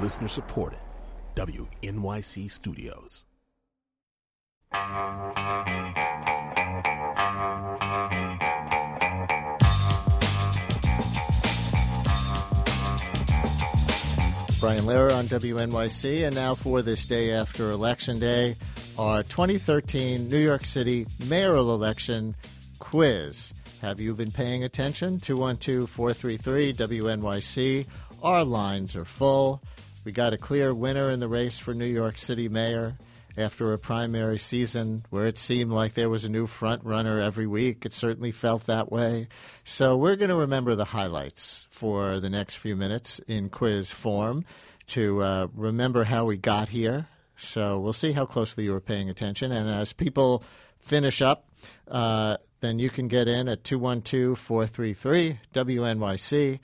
Listener supported. WNYC Studios. Brian Lehrer on WNYC, and now for this day after Election Day, our 2013 New York City mayoral election quiz. Have you been paying attention? 212-433-WNYC. Our lines are full. We got a clear winner in the race for New York City mayor after a primary season where it seemed like there was a new front runner every week. It certainly felt that way. So we're going to remember the highlights for the next few minutes in quiz form to remember how we got here. So we'll see how closely you were paying attention. And as people finish up, then you can get in at 212-433-WNYC,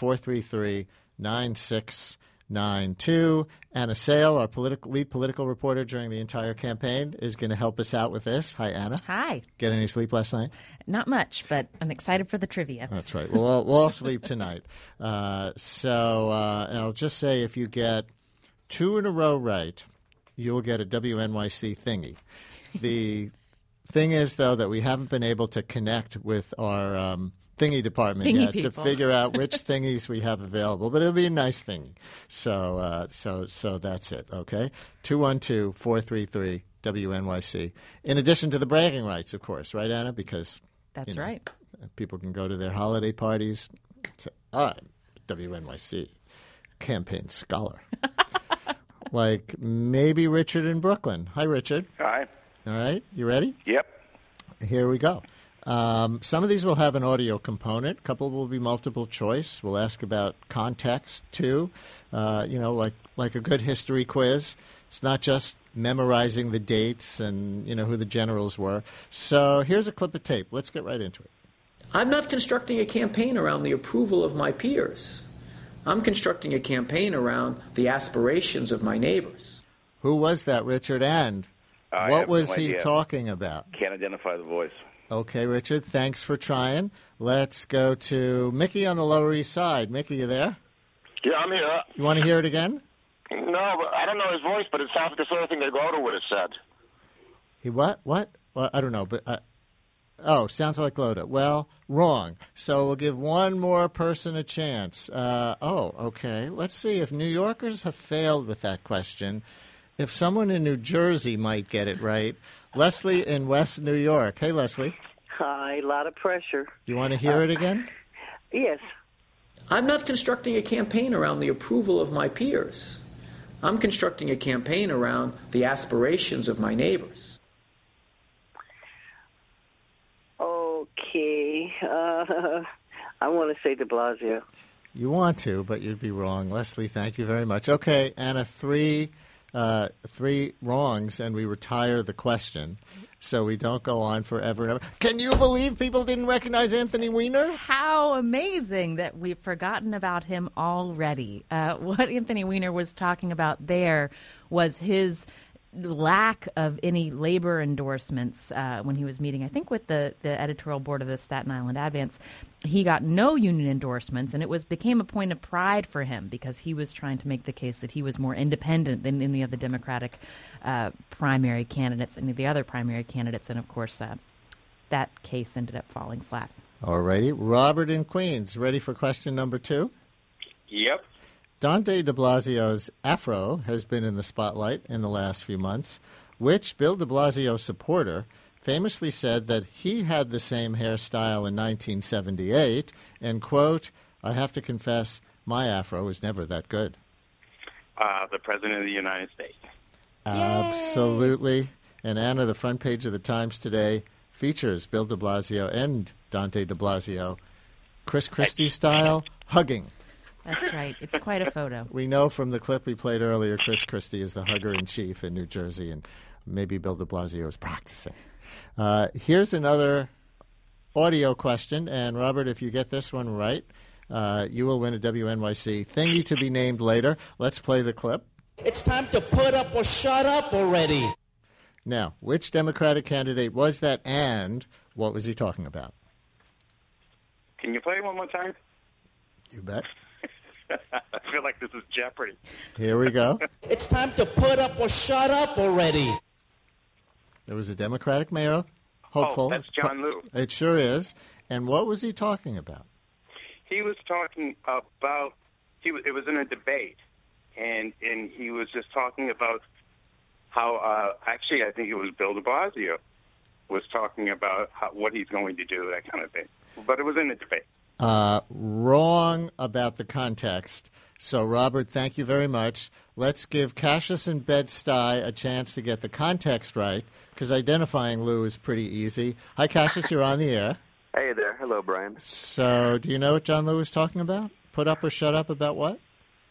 433-9692. Anna Sale, our lead political reporter during the entire campaign, is going to help us out with this. Hi, Anna. Hi. Get any sleep last night? Not much, but I'm excited for the trivia. That's right. We'll all sleep tonight. And I'll just say if you get 2 in a row right, you'll get a WNYC thingy. The thing is, though, that we haven't been able to connect with our thingy department yet to figure out which thingies we have available, but it'll be a nice thing. So that's it, okay? 212-433-WNYC. In addition to the bragging rights, of course, right, Anna? Because that's right. People can go to their holiday parties. Say, I'm WNYC campaign scholar. Like maybe Richard in Brooklyn. Hi, Richard. Hi. All right. You ready? Yep. Here we go. Some of these will have an audio component. A couple will be multiple choice. We'll ask about context, too. Like a good history quiz. It's not just memorizing the dates and, who the generals were. So here's a clip of tape. Let's get right into it. I'm not constructing a campaign around the approval of my peers. I'm constructing a campaign around the aspirations of my neighbors. Who was that, Richard? And what was he talking about? Can't identify the voice. Okay, Richard, thanks for trying. Let's go to Mickey on the Lower East Side. Mickey, you there? Yeah, I'm here. You want to hear it again? No, but I don't know his voice, but it sounds like the sort of thing that Gloda would have said. He what? What? Well, I don't know, but... sounds like Gloda. Well, wrong. So we'll give one more person a chance. Okay. Let's see if New Yorkers have failed with that question. If someone in New Jersey might get it right. Leslie in West New York. Hey, Leslie. Hi, a lot of pressure. You want to hear it again? Yes. I'm not constructing a campaign around the approval of my peers. I'm constructing a campaign around the aspirations of my neighbors. Okay. I want to say de Blasio. You want to, but you'd be wrong. Leslie, thank you very much. Okay, Anna, three wrongs, and we retire the question, so we don't go on forever and ever. Can you believe people didn't recognize Anthony Weiner? How amazing that we've forgotten about him already. What Anthony Weiner was talking about there was his lack of any labor endorsements when he was meeting, I think, with the editorial board of the Staten Island Advance. He got no union endorsements, and it became a point of pride for him because he was trying to make the case that he was more independent than any of the Democratic primary candidates, any of the other primary candidates, and of course that case ended up falling flat. All righty. Robert in Queens, ready for question number 2? Yep. Dante de Blasio's afro has been in the spotlight in the last few months, which Bill de Blasio supporter famously said that he had the same hairstyle in 1978, and, quote, I have to confess, my afro was never that good. The President of the United States. Absolutely. And Anna, the front page of the Times today features Bill de Blasio and Dante de Blasio, Chris Christie style, hugging. That's right. It's quite a photo. We know from the clip we played earlier, Chris Christie is the hugger-in-chief in New Jersey, and maybe Bill de Blasio is practicing. Here's another audio question, and Robert, if you get this one right, you will win a WNYC thingy to be named later. Let's play the clip. It's time to put up or shut up already. Now, which Democratic candidate was that, and what was he talking about? Can you play it one more time? You bet. I feel like this is Jeopardy. Here we go. It's time to put up or shut up already. There was a Democratic mayor, hopeful. Oh, that's John Liu. It sure is. And what was he talking about? He was talking about, it was in a debate, and he was just talking about how, actually, I think it was Bill de Blasio was talking about what he's going to do, that kind of thing. But it was in a debate. Wrong about the context. So, Robert, thank you very much. Let's give Cassius and Bed-Stuy a chance to get the context right, because identifying Lou is pretty easy. Hi, Cassius, you're on the air. Hey there. Hello, Brian. So, do you know what John Liu was talking about? Put up or shut up about what?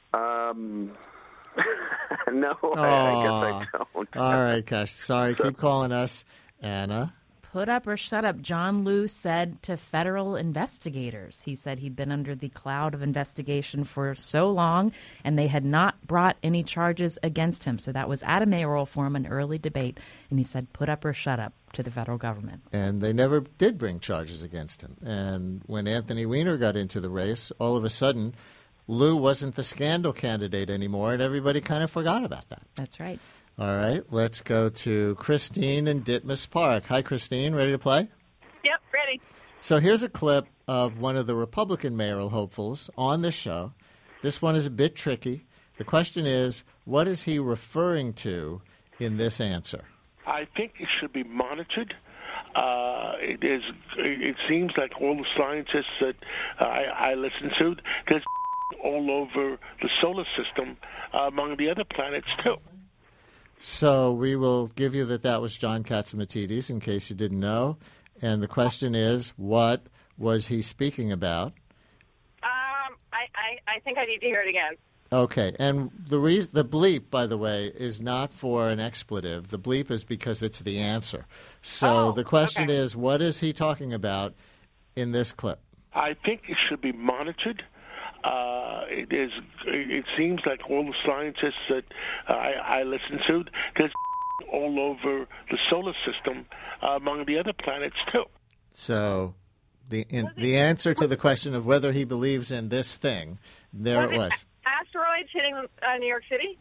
No, I guess I don't. All right, Cash. Sorry, keep calling us. Anna? Put up or shut up, John Liu said to federal investigators. He said he'd been under the cloud of investigation for so long, and they had not brought any charges against him. So that was at a mayoral forum, an early debate, and he said, put up or shut up to the federal government. And they never did bring charges against him. And when Anthony Weiner got into the race, all of a sudden, Lou wasn't the scandal candidate anymore, and everybody kind of forgot about that. That's right. All right, let's go to Christine in Ditmas Park. Hi, Christine. Ready to play? Yep, ready. So here's a clip of one of the Republican mayoral hopefuls on this show. This one is a bit tricky. The question is, what is he referring to in this answer? I think it should be monitored. It seems like all the scientists that I listen to, there's all over the solar system among the other planets, too. So we will give you that was John Catsimatidis, in case you didn't know. And the question is, what was he speaking about? I think I need to hear it again. Okay, and the bleep, by the way, is not for an expletive. The bleep is because it's the answer. So the question is, what is he talking about in this clip? I think it should be monitored. It seems like all the scientists that I listen to, there's all over the solar system among the other planets, too. So the answer to the question of whether he believes in this thing, it was. Asteroids hitting New York City?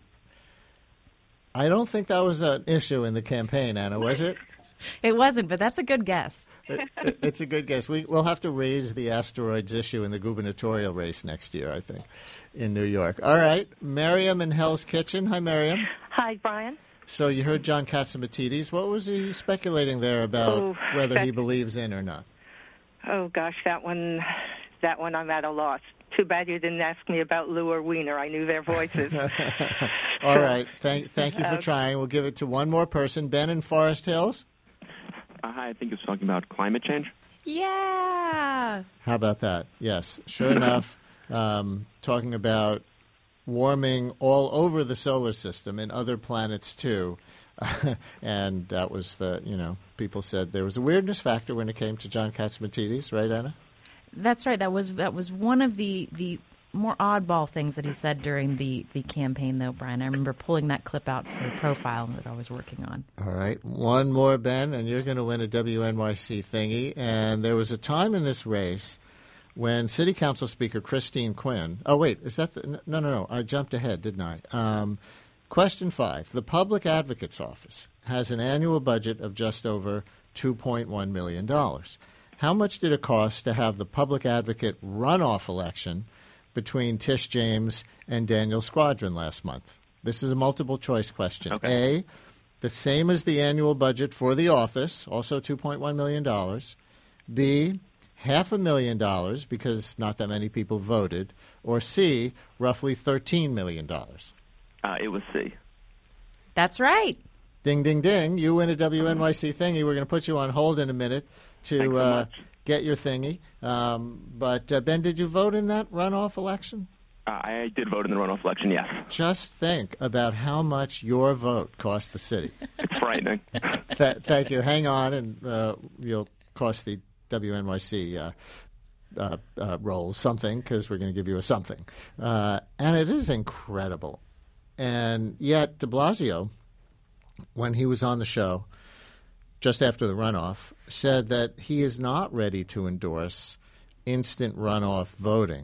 I don't think that was an issue in the campaign, Anna, was it? It wasn't, but that's a good guess. It's a good guess. We'll have to raise the asteroids issue in the gubernatorial race next year, I think, in New York. All right, Miriam in Hell's Kitchen. Hi, Miriam. Hi, Brian. So you heard John Catsimatidis. What was he speculating there about whether he believes in or not? Oh, gosh, that one I'm at a loss. Too bad you didn't ask me about Lou or Weiner. I knew their voices. All right. Thank you for trying. We'll give it to one more person. Ben in Forest Hills. Hi, I think it's talking about climate change. Yeah. How about that? Yes, sure enough, talking about warming all over the solar system and other planets too. And that was people said there was a weirdness factor when it came to John Catsimatidis, right, Anna? That's right. That was one of the more oddball things that he said during the campaign, though, Brian. I remember pulling that clip out for a profile that I was working on. All right. One more, Ben, and you're going to win a WNYC thingy. And there was a time in this race when City Council Speaker Christine Quinn... Oh, wait. Is that the... No. I jumped ahead, didn't I? Question 5. The Public Advocate's Office has an annual budget of just over $2.1 million. How much did it cost to have the Public Advocate runoff election between Tish James and Daniel Squadron last month? This is a multiple-choice question. Okay. A, the same as the annual budget for the office, also $2.1 million. B, $500,000 because not that many people voted. Or C, roughly $13 million. It was C. That's right. Ding, ding, ding. You win a WNYC thingy. We're going to put you on hold in a minute to get your thingy. But, Ben, did you vote in that runoff election? I did vote in the runoff election, yes. Just think about how much your vote cost the city. It's frightening. Thank you. Hang on, and you'll cost the WNYC roll something, because we're going to give you a something. And it is incredible. And yet de Blasio, when he was on the show just after the runoff, said that he is not ready to endorse instant runoff voting.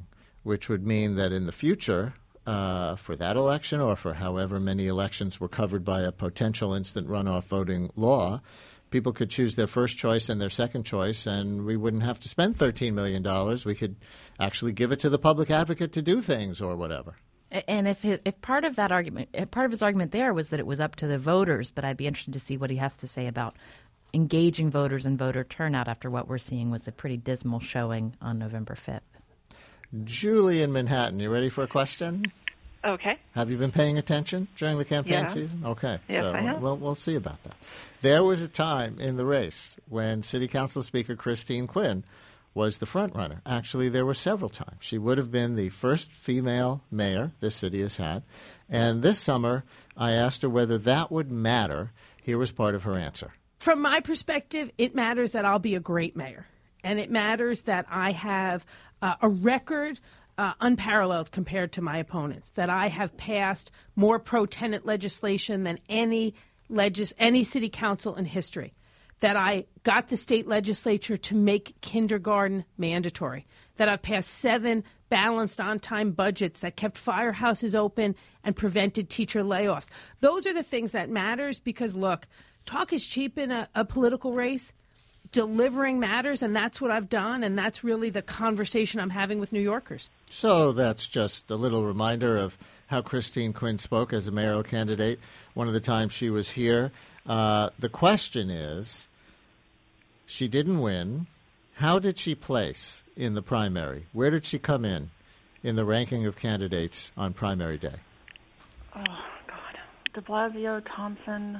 which would mean that in the future, for that election or for however many elections were covered by a potential instant runoff voting law, people could choose their first choice and their second choice, and we wouldn't have to spend $13 million. We could actually give it to the public advocate to do things or whatever. And if part of his argument there was that it was up to the voters, but I'd be interested to see what he has to say about engaging voters and voter turnout after what we're seeing was a pretty dismal showing on November 5th. Julie in Manhattan, you ready for a question? Okay. Have you been paying attention during the campaign season? Okay. Yes, so I have. We'll see about that. There was a time in the race when City Council Speaker Christine Quinn was the front runner. Actually, there were several times. She would have been the first female mayor this city has had. And this summer, I asked her whether that would matter. Here was part of her answer. From my perspective, it matters that I'll be a great mayor. And it matters that I have a record unparalleled compared to my opponents, that I have passed more pro-tenant legislation than any city council in history, that I got the state legislature to make kindergarten mandatory, that I've passed 7 balanced on-time budgets that kept firehouses open and prevented teacher layoffs. Those are the things that matters because, look, talk is cheap in a political race. Delivering matters, and that's what I've done, and that's really the conversation I'm having with New Yorkers. So that's just a little reminder of how Christine Quinn spoke as a mayoral candidate one of the times she was here. The question is, she didn't win. How did she place in the primary? Where did she come in the ranking of candidates on primary day? Oh, God. De Blasio, Thompson,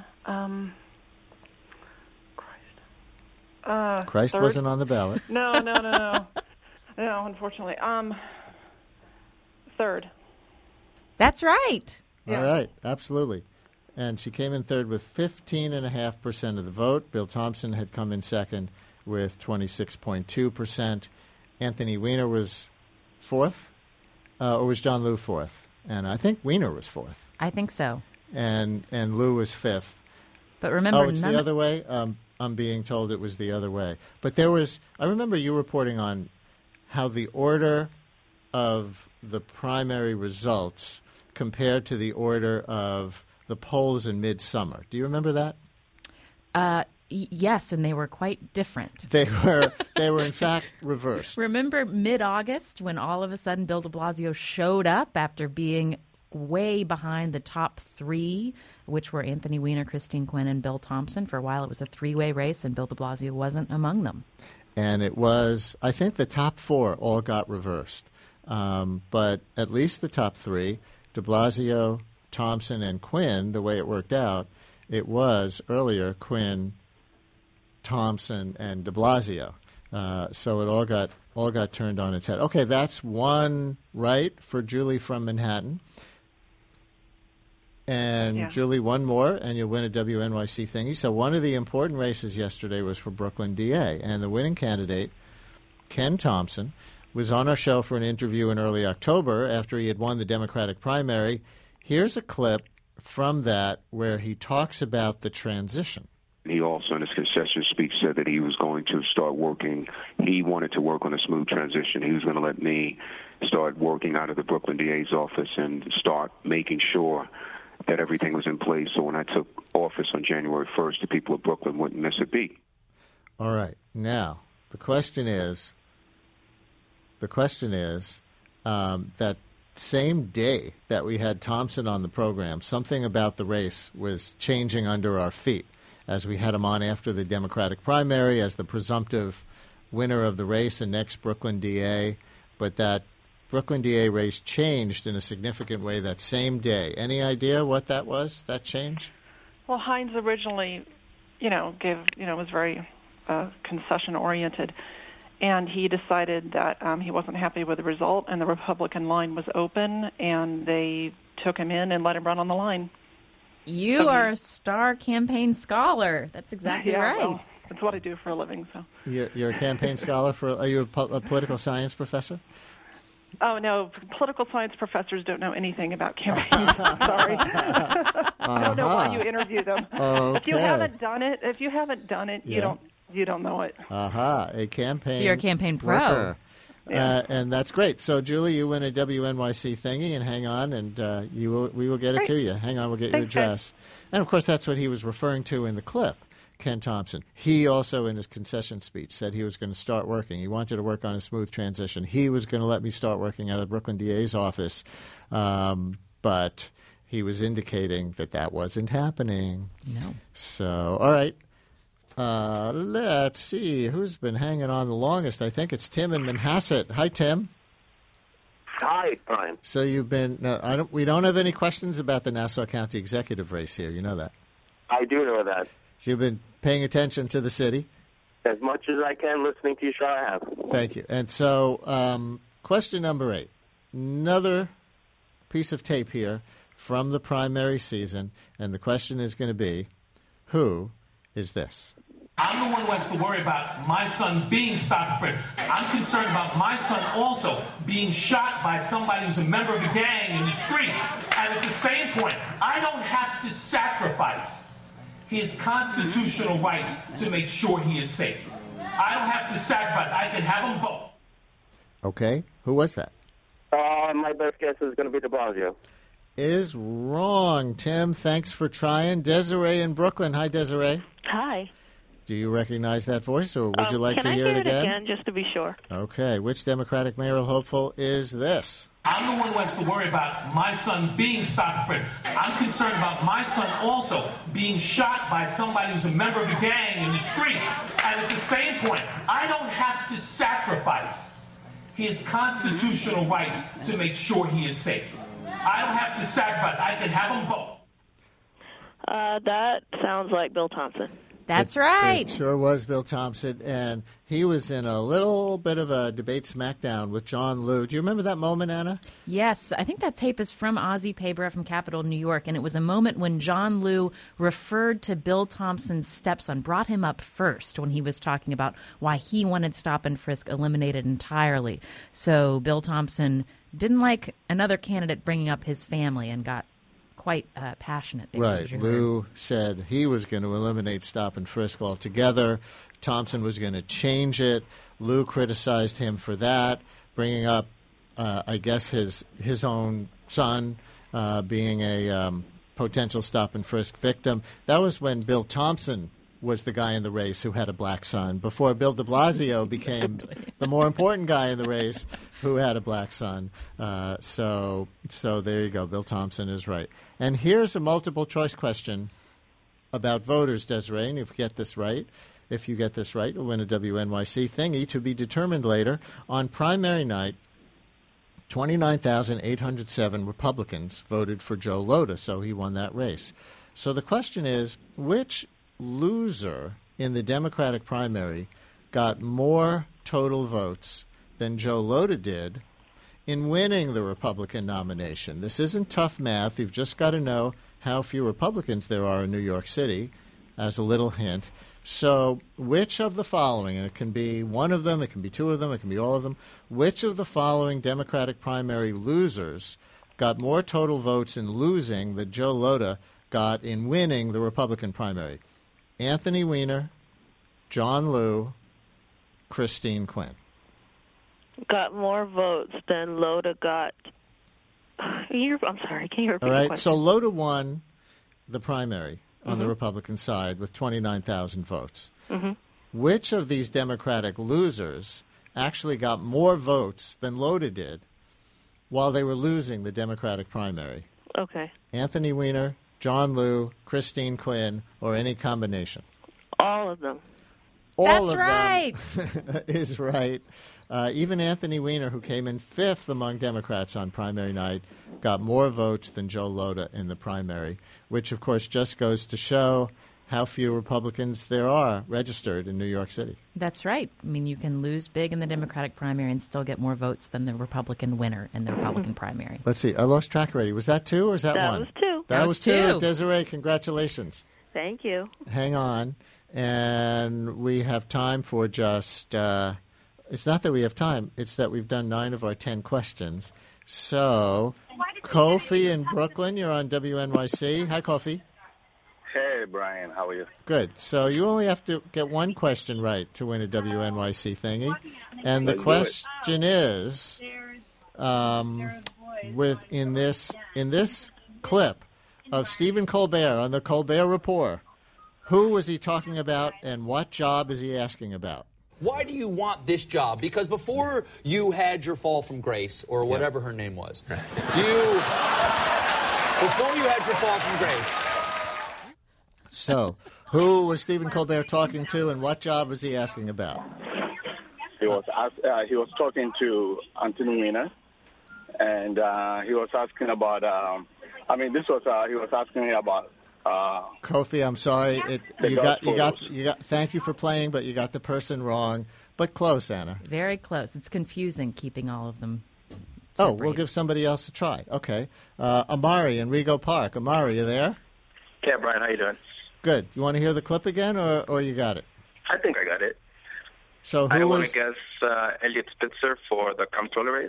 Christ third? wasn't on the ballot. No, unfortunately. Third. That's right. All right, absolutely. And she came in third with 15.5% of the vote. Bill Thompson had come in second with 26.2%. Anthony Weiner was fourth, or was John Liu fourth? And I think Weiner was fourth. I think so. And Liu was fifth. But remember, it's the other way? I'm being told it was the other way. But I remember you reporting on how the order of the primary results compared to the order of the polls in midsummer. Do you remember that? Yes, and they were quite different. They were in fact reversed. Remember mid-August when all of a sudden Bill de Blasio showed up after being way behind the top 3, which were Anthony Weiner, Christine Quinn, and Bill Thompson. For a while it was a 3-way race, and Bill de Blasio wasn't among them. And it was, I think the top 4 all got reversed. But at least the top 3, de Blasio, Thompson, and Quinn, the way it worked out, it was earlier Quinn, Thompson, and de Blasio. So it all got turned on its head. Okay, that's one right for Julie from Manhattan. And Julie, one more, and you'll win a WNYC thingy. So one of the important races yesterday was for Brooklyn DA, and the winning candidate, Ken Thompson, was on our show for an interview in early October after he had won the Democratic primary. Here's a clip from that where he talks about the transition. He also, in his concession speech, said that he was going to start working. He wanted to work on a smooth transition. He was going to let me start working out of the Brooklyn DA's office and start making sure that everything was in place. So when I took office on January 1st, the people of Brooklyn wouldn't miss a beat. All right. Now, the question is that same day that we had Thompson on the program, something about the race was changing under our feet as we had him on after the Democratic primary as the presumptive winner of the race and next Brooklyn DA. But that Brooklyn DA race changed in a significant way that same day. Any idea what that was, that change? Well, Hines originally, was very concession-oriented. And he decided that he wasn't happy with the result, and the Republican line was open, and they took him in and let him run on the line. You are a star campaign scholar. That's exactly right. Well, that's what I do for a living. So you're a campaign scholar. Are you a political science professor? Oh, no. Political science professors don't know anything about campaigns. Sorry. I don't know why you interview them. Okay. If you haven't done it, you don't know it. A campaign. So you're a campaign pro. Worker. And that's great. So, Julie, you win a WNYC thingy, and hang on, and we will get it to you. Hang on, we'll get your address. And, of course, that's what he was referring to in the clip, Ken Thompson. He also, in his concession speech, said he was going to start working. He wanted to work on a smooth transition. He was going to let me start working at the Brooklyn DA's office, but he was indicating that wasn't happening. No. So, all right. Let's see. Who's been hanging on the longest? I think it's Tim in Manhasset. Hi, Tim. Hi, Brian. So you've been we don't have any questions about the Nassau County executive race here. You know that. I do know that. So you've been paying attention to the city? As much as I can, listening to your show, I have. Thank you. And so question number 8. Another piece of tape here from the primary season. And the question is going to be, who is this? I'm the one who has to worry about my son being stopped and frisked. I'm concerned about my son also being shot by somebody who's a member of a gang in the streets. And at the same point, I don't have to sacrifice his constitutional rights to make sure he is safe. I don't have to sacrifice. I can have them both. Okay. Who was that? My best guess is going to be de Blasio. Is wrong, Tim. Thanks for trying. Desiree in Brooklyn. Hi, Desiree. Hi. Do you recognize that voice, or would you like to hear it again? Can I hear it again, just to be sure? Okay. Which Democratic mayoral hopeful is this? I'm the one who has to worry about my son being stopped and frisked. I'm concerned about my son also being shot by somebody who's a member of a gang in the streets. And at the same point, I don't have to sacrifice his constitutional rights to make sure he is safe. I don't have to sacrifice. I can have them both. That sounds like Bill Thompson. That's right. It sure was Bill Thompson, and he was in a little bit of a debate smackdown with John Liu. Do you remember that moment, Anna? Yes, I think that tape is from Ozzie Pabra from Capitol, New York, and it was a moment when John Liu referred to Bill Thompson's stepson, brought him up first when he was talking about why he wanted stop and frisk eliminated entirely. So Bill Thompson didn't like another candidate bringing up his family and got quite passionate there. Right. Liu said he was going to eliminate stop and frisk altogether. Thompson was going to change it. Liu criticized him for that, bringing up, I guess, his own son being a potential stop and frisk victim. That was when Bill Thompson was the guy in the race who had a black son, before Bill de Blasio became the more important guy in the race who had a black son. So there you go. Bill Thompson is right. And here's a multiple choice question about voters, Desiree. And if you get this right, you'll win a WNYC thingy to be determined later. On primary night, 29,807 Republicans voted for Joe Lhota, so he won that race. So the question is, which loser in the Democratic primary got more total votes than Joe Lhota did in winning the Republican nomination? This isn't tough math. You've just got to know how few Republicans there are in New York City, as a little hint. So which of the following, and it can be one of them, it can be two of them, it can be all of them, which of the following Democratic primary losers got more total votes in losing than Joe Lhota got in winning the Republican primary? Anthony Weiner, John Liu, Christine Quinn. Got more votes than Lhota got. I'm sorry, can you repeat All right, the question? so Lhota won the primary on the Republican side with 29,000 votes. Mm-hmm. Which of these Democratic losers actually got more votes than Lhota did while they were losing the Democratic primary? Okay. Anthony Weiner, John Liu, Christine Quinn, or any combination? All of them. All That's of right. them is right. Even Anthony Weiner, who came in 5th among Democrats on primary night, got more votes than Joe Lhota in the primary, which, of course, just goes to show how few Republicans there are registered in New York City. That's right. I mean, you can lose big in the Democratic primary and still get more votes than the Republican winner in the Republican primary. Let's see. I lost track already. Was that 2 or is that 1? That was 2. That was 2. Desiree, congratulations. Thank you. Hang on. And we have time for just... it's not that we have time. It's that we've done 9 of our 10 questions. So, Kofi in Brooklyn, you're on WNYC. Hi, Kofi. Hey, Hey, Brian. How are you? Good. So you only have to get one question right to win a WNYC thingy. And the question is, in this clip of Stephen Colbert on the Colbert Report, who was he talking about and what job is he asking about? Why do you want this job? Because before you had your fall from grace, or whatever her name was, before you had your fall from grace. So, who was Stephen Colbert talking to, and what job was he asking about? He was talking to Anthony Weiner, and he was asking about. He was asking me about. Kofi, I'm sorry. You got. Thank you for playing, but you got the person wrong. But close, Anna. Very close. It's confusing keeping all of them. Oh, we'll give somebody else a try. Okay, Amari in Rego Park. Amari, you there? Yeah, Brian, how you doing? Good. You want to hear the clip again, or you got it? I think I got it. So I want to guess Elliot Spitzer for the comptroller race.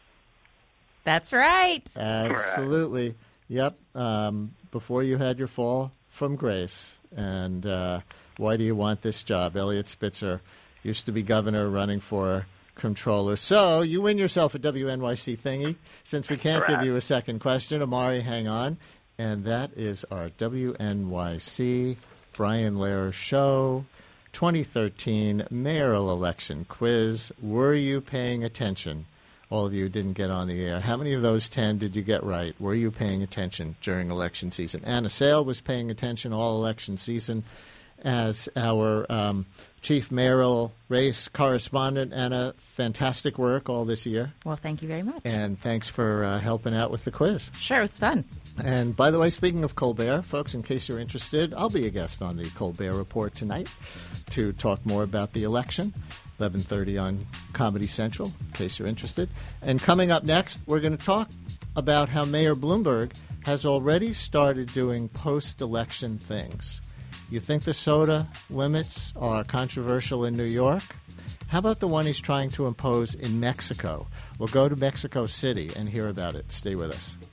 That's right. Absolutely. Yep. Before you had your fall from grace. And why do you want this job? Elliot Spitzer used to be governor running for comptroller. So you win yourself a WNYC thingy. Since we can't give you a second question, Amari, hang on. And that is our WNYC Brian Lehrer Show 2013 mayoral election quiz. Were you paying attention? All of you didn't get on the air. How many of those 10 did you get right? Were you paying attention during election season? Anna Sale was paying attention all election season as our chief mayoral race correspondent. Anna, fantastic work all this year. Well, thank you very much. And thanks for helping out with the quiz. Sure, it was fun. And by the way, speaking of Colbert, folks, in case you're interested, I'll be a guest on the Colbert Report tonight to talk more about the election. 11:30 on Comedy Central, in case you're interested. And coming up next, we're going to talk about how Mayor Bloomberg has already started doing post-election things. You think the soda limits are controversial in New York? How about the one he's trying to impose in Mexico? We'll go to Mexico City and hear about it. Stay with us.